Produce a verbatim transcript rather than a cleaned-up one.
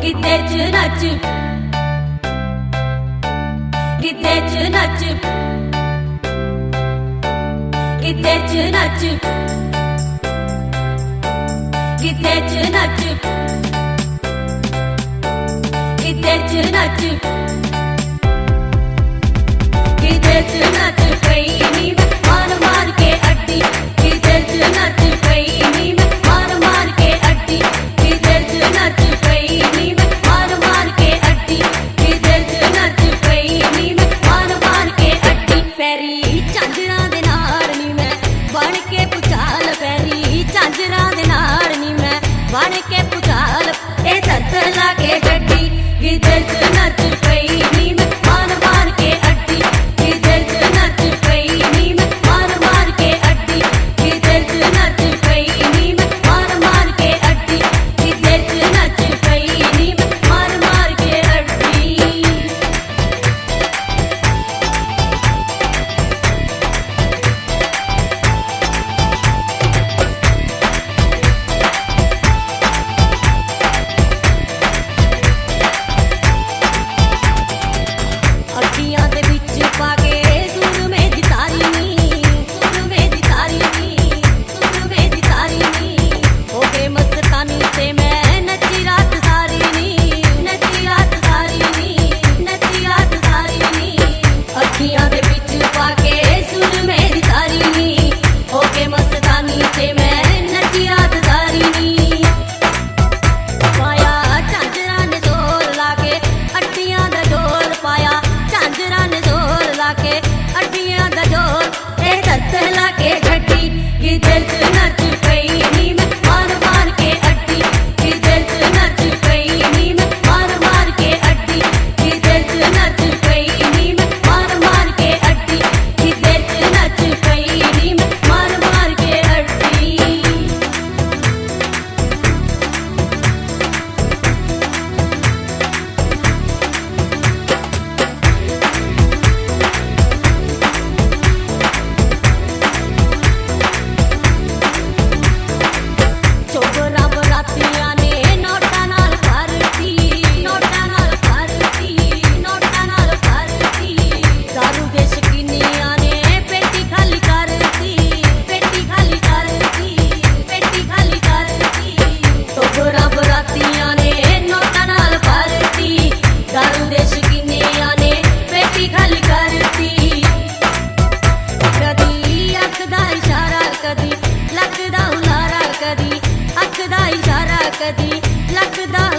गिद्धे च नच, गिद्धे च नच, गिद्धे च नच, गिद्धे च नच, गिद्धे च नच, गिद्धे च नच पई नी मैं मार मार के अड्डी, गिद्धे च नच पई नी मैं मार मार के अड्डी, गिद्धे च नच पई नी मैं मार मार के अड्डी, गिद्धे च नच पई नी मैं मार मार के अड्डी। पैरी झांजरां दे नाल नी मैं बन के पुचाल, पैरी झांजरां दे नाल नी मैं बन के पुचाल, ए दत्तर लागे गड्डी, गिद्धे च नच पई नी मैं मार मार के अड्डी, गिद्धे च नच पई नी मैं मार मार के अड्डी, गिद्धे च नच पई नी मैं मार मार के अड्डी, गिद्धे च नच पई नी मैं मार मार के अड्डी। अड्डियां दे विच पाके सुर में जितारी नी, सुर में जितारी नी, सुर में जितारी नी, हो गए मस्तानी ते मैं नची रात सारी नी, नची रात सारी नी, नची रात सारी नी। अड्डियां दे विच पाके सुर में जितारी नी, हो गए मस्तानी ते मैं नची रात सारी नी। पाया झांजरां ने जोर लाके अड्डियां दा जोर पाया, झांजरां ने जोर लाके अड्डियां दा जोर, ए दत्तर लाके गड्डी, गिद्धे च नच पई नी मैं मार मार के अड्डी, गिद्धे च नच पई नी मैं मार मार के अड्डी, गिद्धे च नच पई नी मैं मार मार के अड्डी, गिद्धे च नच पई नी मैं मार मार के अड्डी। चोबरा बरातियां ने नोटां नाल भरती, नोटां नाल भरती, नोटां नाल भरती, दारू दे शकीनियां ने पेटी खाली करती, पेटी खाली करती, पेटी खाली करती। चोबरा बरातियां ने नोटां नाल भरती, दारू दे शकीनियां ने पेटी खाली करती। कदी अख दा इशारा, कदी लक दा हुलारा, कदी अख दा इशारा, कदी लक दा